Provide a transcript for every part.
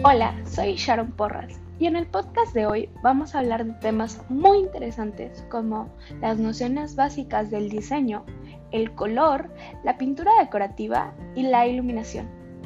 Hola, soy Sharon Porras y en el podcast de hoy vamos a hablar de temas muy interesantes como las nociones básicas del diseño, el color, la pintura decorativa y la iluminación.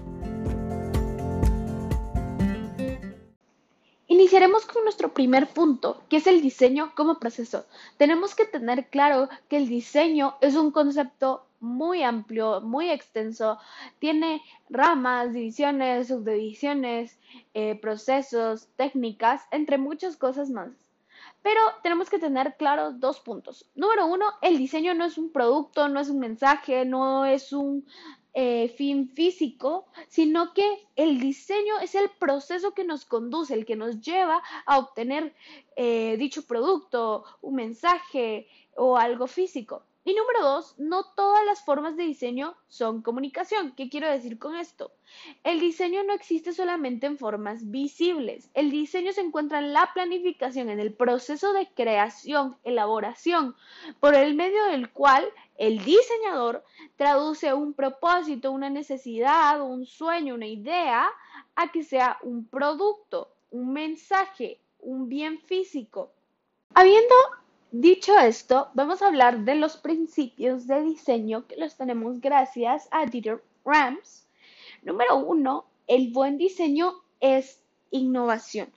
Iniciaremos con nuestro primer punto, que es el diseño como proceso. Tenemos que tener claro que el diseño es un concepto muy amplio, muy extenso, tiene ramas, divisiones, subdivisiones, procesos, técnicas, entre muchas cosas más. Pero tenemos que tener claros dos puntos. Número uno, el diseño no es un producto, no es un mensaje, no es un fin físico, sino que el diseño es el proceso que nos conduce, el que nos lleva a obtener dicho producto, un mensaje o algo físico. Y número dos, no todas las formas de diseño son comunicación. ¿Qué quiero decir con esto? El diseño no existe solamente en formas visibles. El diseño se encuentra en la planificación, en el proceso de creación, elaboración, por el medio del cual el diseñador traduce un propósito, una necesidad, un sueño, una idea, a que sea un producto, un mensaje, un bien físico. Habiendo dicho esto, vamos a hablar de los principios de diseño que los tenemos gracias a Dieter Rams. Número uno, el buen diseño es innovación.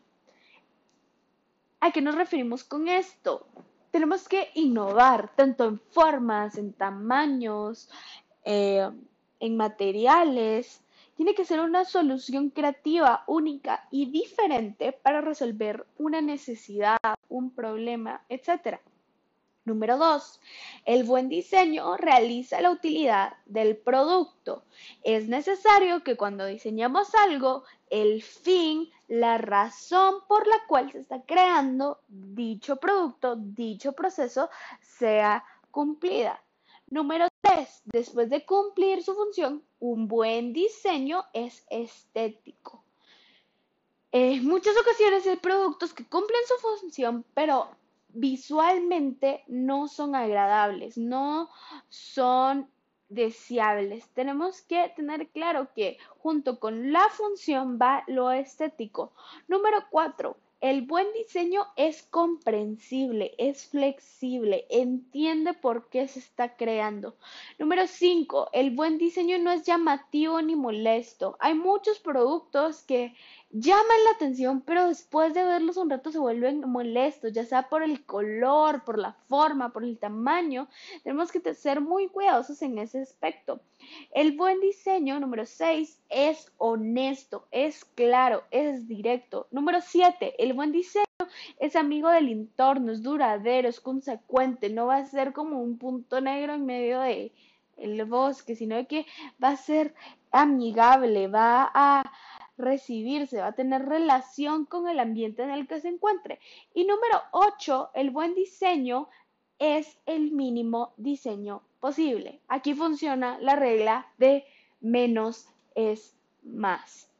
¿A qué nos referimos con esto? Tenemos que innovar tanto en formas, en tamaños, eh, en materiales. Tiene que ser una solución creativa, única y diferente para resolver una necesidad, un problema, etc. Número 2. El buen diseño realiza la utilidad del producto. Es necesario que cuando diseñamos algo, el fin, la razón por la cual se está creando dicho producto, dicho proceso, sea cumplida. Número 3. Después de cumplir su función, un buen diseño es estético. En muchas ocasiones hay productos que cumplen su función, pero visualmente no son agradables, no son deseables. Tenemos que tener claro que junto con la función va lo estético. Número 4. El buen diseño es comprensible, es flexible, entiende por qué se está creando. Número 5. El buen diseño no es llamativo ni molesto. Hay muchos productos que llaman la atención, pero después de verlos un rato se vuelven molestos, ya sea por el color, por la forma, por el tamaño. Tenemos que ser muy cuidadosos en ese aspecto. El buen diseño, número 6, es honesto, es claro, es directo. Número 7, el buen diseño es amigo del entorno, es duradero, es consecuente, no va a ser como un punto negro en medio de el bosque, sino que va a ser amigable, va a recibirse, va a tener relación con el ambiente en el que se encuentre. Y número 8, el buen diseño es el mínimo diseño posible. Aquí funciona la regla de menos es más.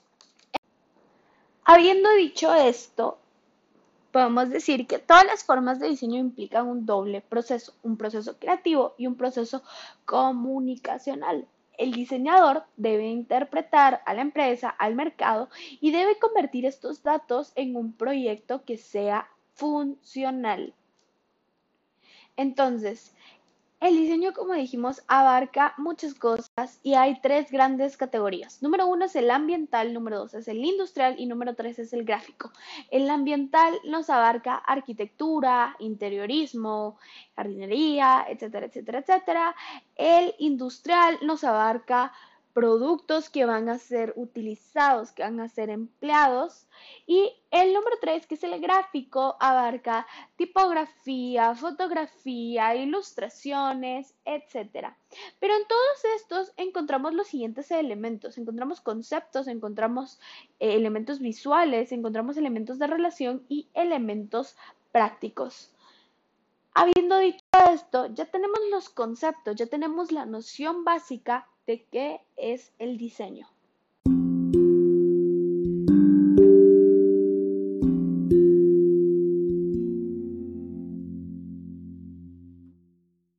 Habiendo dicho esto, podemos decir que todas las formas de diseño implican un doble proceso, un proceso creativo y un proceso comunicacional. El diseñador debe interpretar a la empresa, al mercado y debe convertir estos datos en un proyecto que sea funcional. Entonces, el diseño, como dijimos, abarca muchas cosas y hay tres grandes categorías. Número uno es el ambiental, número dos es el industrial y número tres es el gráfico. El ambiental nos abarca arquitectura, interiorismo, jardinería, etcétera, etcétera, etcétera. El industrial nos abarca productos que van a ser utilizados, que van a ser empleados. Y el número 3, que es el gráfico, abarca tipografía, fotografía, ilustraciones, etcétera. Pero en todos estos encontramos los siguientes elementos. Encontramos conceptos, encontramos elementos visuales, encontramos elementos de relación y elementos prácticos. Habiendo dicho esto, ya tenemos los conceptos, ya tenemos la noción básica de qué es el diseño.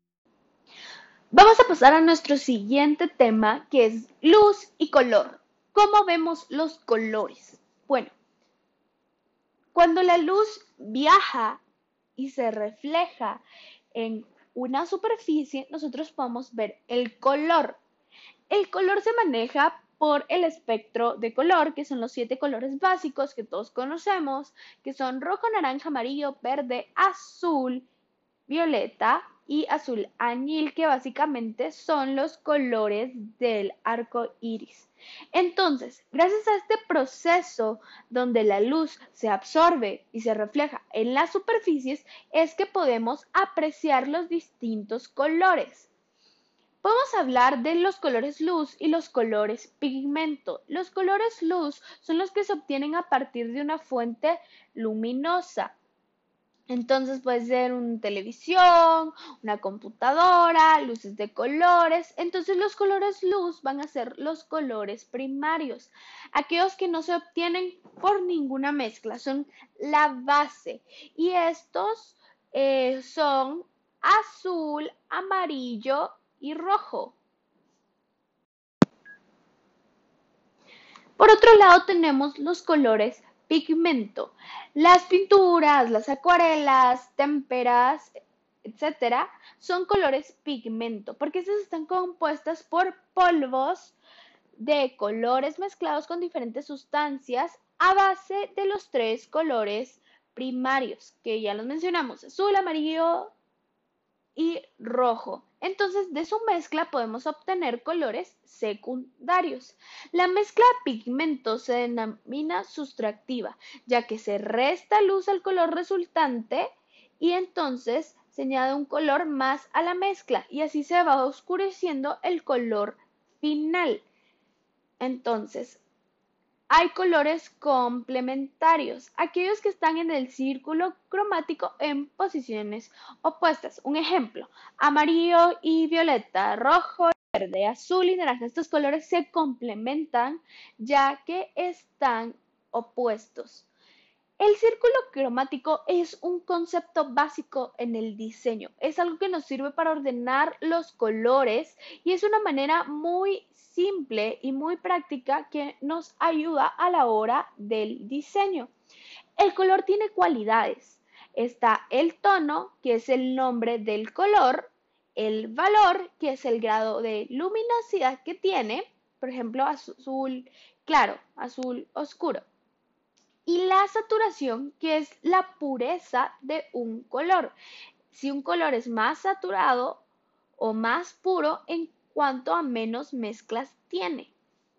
Vamos a pasar a nuestro siguiente tema, que es luz y color. ¿Cómo vemos los colores? Bueno, cuando la luz viaja y se refleja en una superficie, nosotros podemos ver el color. El color se maneja por el espectro de color, que son los 7 colores básicos que todos conocemos, que son rojo, naranja, amarillo, verde, azul, violeta y azul añil, que básicamente son los colores del arco iris. Entonces, gracias a este proceso donde la luz se absorbe y se refleja en las superficies, es que podemos apreciar los distintos colores. Podemos hablar de los colores luz y los colores pigmento. Los colores luz son los que se obtienen a partir de una fuente luminosa. Entonces puede ser una televisión, una computadora, luces de colores. Entonces los colores luz van a ser los colores primarios, aquellos que no se obtienen por ninguna mezcla, son la base. Y estos son azul, amarillo y rojo. Por otro lado tenemos los colores pigmento. Las pinturas, las acuarelas, témperas, etcétera, son colores pigmento porque estas están compuestas por polvos de colores mezclados con diferentes sustancias a base de los 3 colores primarios que ya los mencionamos: azul, amarillo y rojo. Entonces, de su mezcla podemos obtener colores secundarios. La mezcla de pigmentos se denomina sustractiva, ya que se resta luz al color resultante y entonces se añade un color más a la mezcla y así se va oscureciendo el color final. Entonces, hay colores complementarios, aquellos que están en el círculo cromático en posiciones opuestas. Un ejemplo: amarillo y violeta, rojo y verde, azul y naranja. Estos colores se complementan ya que están opuestos. El círculo cromático es un concepto básico en el diseño. Es algo que nos sirve para ordenar los colores y es una manera muy simple y muy práctica que nos ayuda a la hora del diseño. El color tiene cualidades. Está el tono, que es el nombre del color; el valor, que es el grado de luminosidad que tiene, por ejemplo, azul claro, azul oscuro; y la saturación, que es la pureza de un color. Si un color es más saturado o más puro en cuanto a menos mezclas tiene.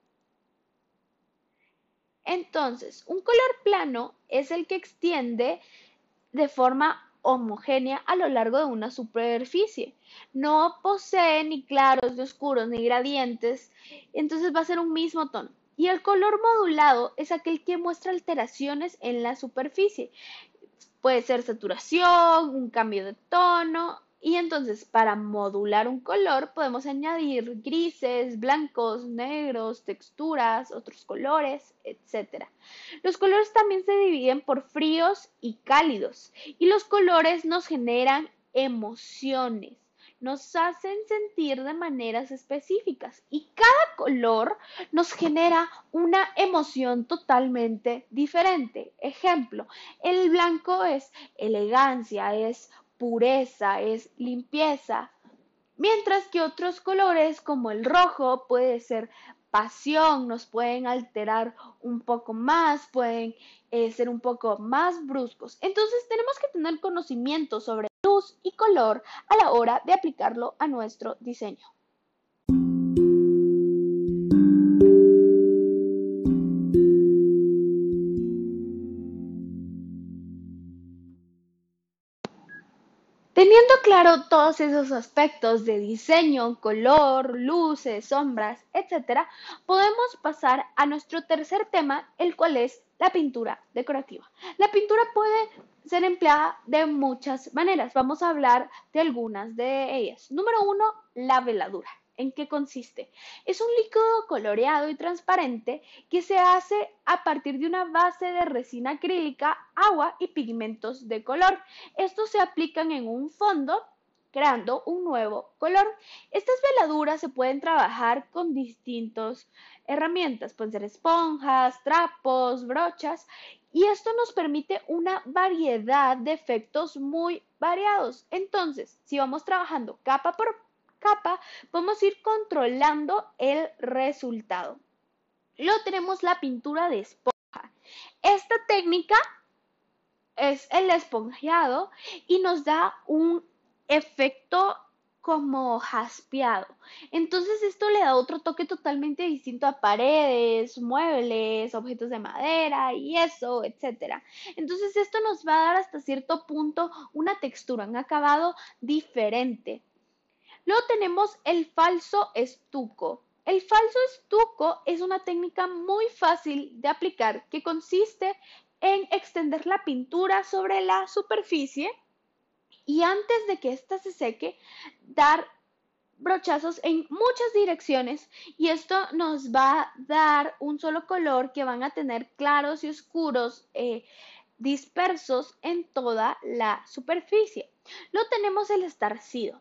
Entonces, un color plano es el que extiende de forma homogénea a lo largo de una superficie. No posee ni claros ni oscuros ni gradientes, entonces va a ser un mismo tono. Y el color modulado es aquel que muestra alteraciones en la superficie. Puede ser saturación, un cambio de tono. Y entonces, para modular un color podemos añadir grises, blancos, negros, texturas, otros colores, etc. Los colores también se dividen por fríos y cálidos. Y los colores nos generan emociones, nos hacen sentir de maneras específicas. Y cada color nos genera una emoción totalmente diferente. Ejemplo: el blanco es elegancia, es pureza, es limpieza, mientras que otros colores como el rojo puede ser pasión, nos pueden alterar un poco más, pueden ser un poco más bruscos. Entonces tenemos que tener conocimiento sobre luz y color a la hora de aplicarlo a nuestro diseño. Teniendo claro todos esos aspectos de diseño, color, luces, sombras, etc., podemos pasar a nuestro tercer tema, el cual es la pintura decorativa. La pintura puede ser empleada de muchas maneras. Vamos a hablar de algunas de ellas. Número 1, la veladura. ¿En qué consiste? Es un líquido coloreado y transparente que se hace a partir de una base de resina acrílica, agua y pigmentos de color. Estos se aplican en un fondo creando un nuevo color. Estas veladuras se pueden trabajar con distintas herramientas, pueden ser esponjas, trapos, brochas, y esto nos permite una variedad de efectos muy variados. Entonces, si vamos trabajando capa por capa, podemos ir controlando el resultado. Luego tenemos la pintura de esponja. Esta técnica es el esponjeado y nos da un efecto como jaspeado. Entonces esto le da otro toque totalmente distinto a paredes, muebles, objetos de madera y eso, etcétera. Entonces esto nos va a dar hasta cierto punto una textura, un acabado diferente. Luego tenemos el falso estuco. El falso estuco es una técnica muy fácil de aplicar que consiste en extender la pintura sobre la superficie y antes de que ésta se seque, dar brochazos en muchas direcciones y esto nos va a dar un solo color que van a tener claros y oscuros dispersos en toda la superficie. Luego tenemos el estarcido.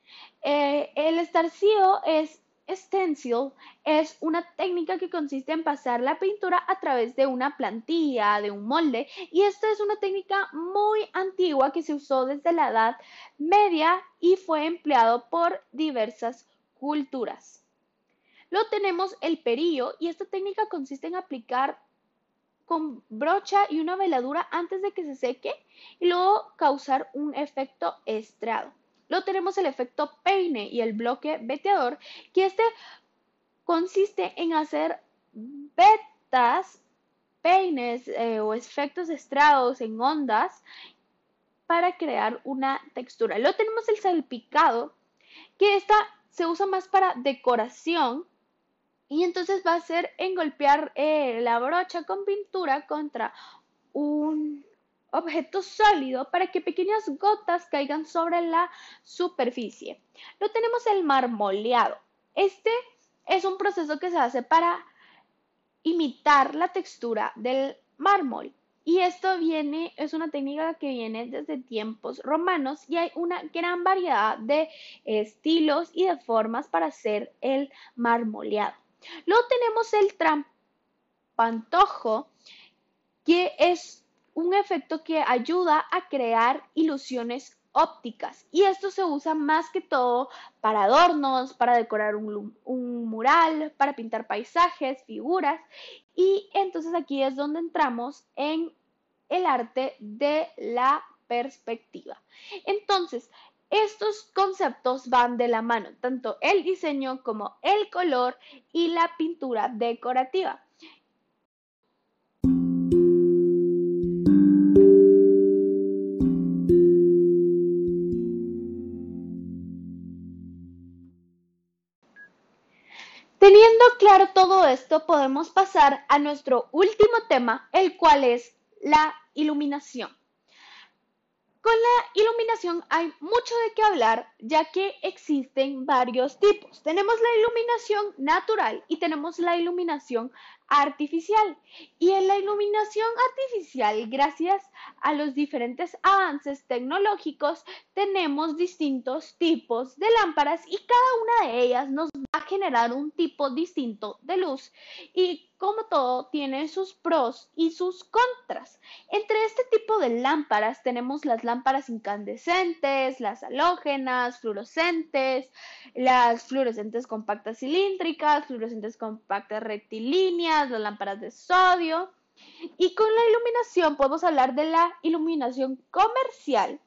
El estarcido es stencil, es una técnica que consiste en pasar la pintura a través de una plantilla, de un molde, y esta es una técnica muy antigua que se usó desde la Edad Media y fue empleado por diversas culturas. Luego tenemos el perillo y esta técnica consiste en aplicar con brocha y una veladura antes de que se seque y luego causar un efecto estrado. Luego tenemos el efecto peine y el bloque veteador, que este consiste en hacer vetas, peines o efectos estrados en ondas para crear una textura. Luego tenemos el salpicado, que esta se usa más para decoración y entonces va a ser en golpear la brocha con pintura contra un objeto sólido para que pequeñas gotas caigan sobre la superficie. Luego tenemos el marmoleado. Este es un proceso que se hace para imitar la textura del mármol. Y esto es una técnica que viene desde tiempos romanos y hay una gran variedad de estilos y de formas para hacer el marmoleado. Luego tenemos el trampantojo, que es un efecto que ayuda a crear ilusiones ópticas y esto se usa más que todo para adornos, para decorar un mural, para pintar paisajes, figuras y entonces aquí es donde entramos en el arte de la perspectiva. Entonces, estos conceptos van de la mano, tanto el diseño como el color y la pintura decorativa. Teniendo claro todo esto, podemos pasar a nuestro último tema, el cual es la iluminación. Con la iluminación hay mucho de qué hablar, ya que existen varios tipos. Tenemos la iluminación natural y tenemos la iluminación artificial. Y en la iluminación artificial, gracias a los diferentes avances tecnológicos, tenemos distintos tipos de lámparas y cada una de ellas nos va a generar un tipo distinto de luz. Y como todo, tiene sus pros y sus contras. Entre este tipo de lámparas tenemos las lámparas incandescentes, las halógenas, fluorescentes, las fluorescentes compactas cilíndricas, fluorescentes compactas rectilíneas, las lámparas de sodio. Y con la iluminación podemos hablar de la iluminación comercial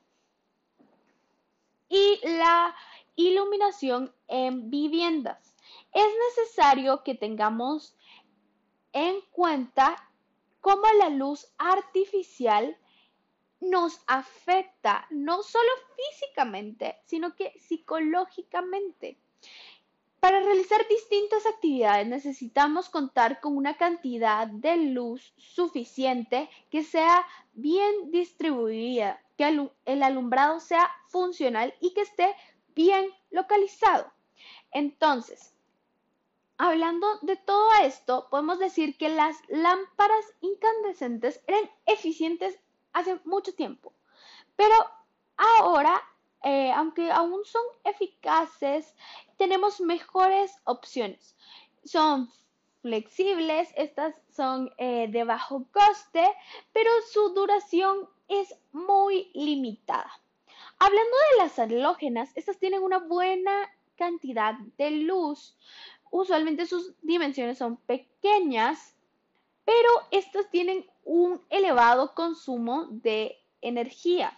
y la iluminación en viviendas. Es necesario que tengamos en cuenta cómo la luz artificial nos afecta no solo físicamente, sino que psicológicamente. Para realizar distintas actividades necesitamos contar con una cantidad de luz suficiente que sea bien distribuida, que el alumbrado sea funcional y que esté bien localizado. Entonces, hablando de todo esto, podemos decir que las lámparas incandescentes eran eficientes hace mucho tiempo, pero ahora aunque aún son eficaces, tenemos mejores opciones. Son flexibles, estas son de bajo coste, pero su duración es muy limitada. Hablando de las halógenas, estas tienen una buena cantidad de luz. Usualmente sus dimensiones son pequeñas, pero estas tienen un elevado consumo de energía.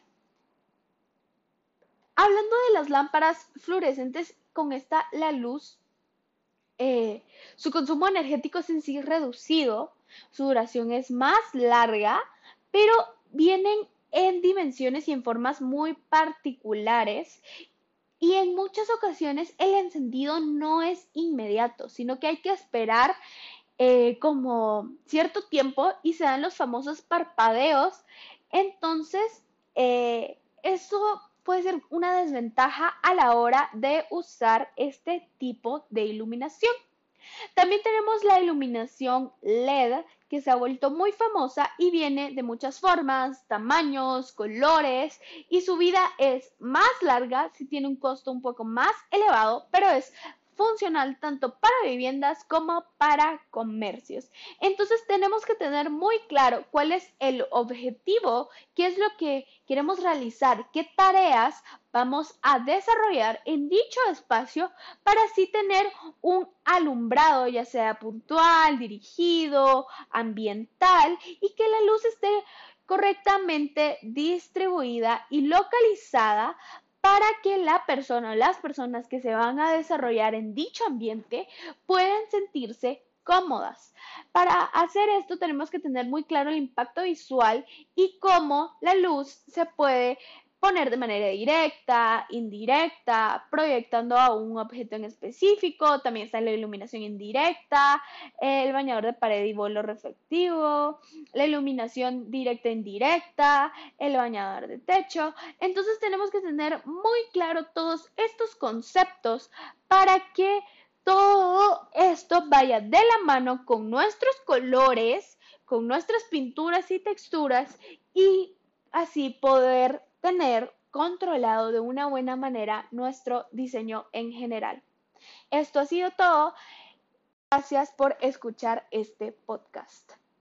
Hablando de las lámparas fluorescentes, con esta la luz, su consumo energético es en sí reducido, su duración es más larga, pero vienen en dimensiones y en formas muy particulares y en muchas ocasiones el encendido no es inmediato, sino que hay que esperar como cierto tiempo y se dan los famosos parpadeos. Entonces, eso puede ser una desventaja a la hora de usar este tipo de iluminación. También tenemos la iluminación LED que se ha vuelto muy famosa y viene de muchas formas, tamaños, colores y su vida es más larga, si tiene un costo un poco más elevado, pero es funcional tanto para viviendas como para comercios. Entonces tenemos que tener muy claro cuál es el objetivo, qué es lo que queremos realizar, qué tareas vamos a desarrollar en dicho espacio para así tener un alumbrado, ya sea puntual, dirigido, ambiental y que la luz esté correctamente distribuida y localizada para que la persona o las personas que se van a desarrollar en dicho ambiente puedan sentirse cómodas. Para hacer esto tenemos que tener muy claro el impacto visual y cómo la luz se puede poner de manera directa, indirecta, proyectando a un objeto en específico. También está la iluminación indirecta, el bañador de pared y bolo reflectivo, la iluminación directa e indirecta, el bañador de techo. Entonces tenemos que tener muy claro todos estos conceptos para que todo esto vaya de la mano con nuestros colores, con nuestras pinturas y texturas y así poder tener controlado de una buena manera nuestro diseño en general. Esto ha sido todo. Gracias por escuchar este podcast.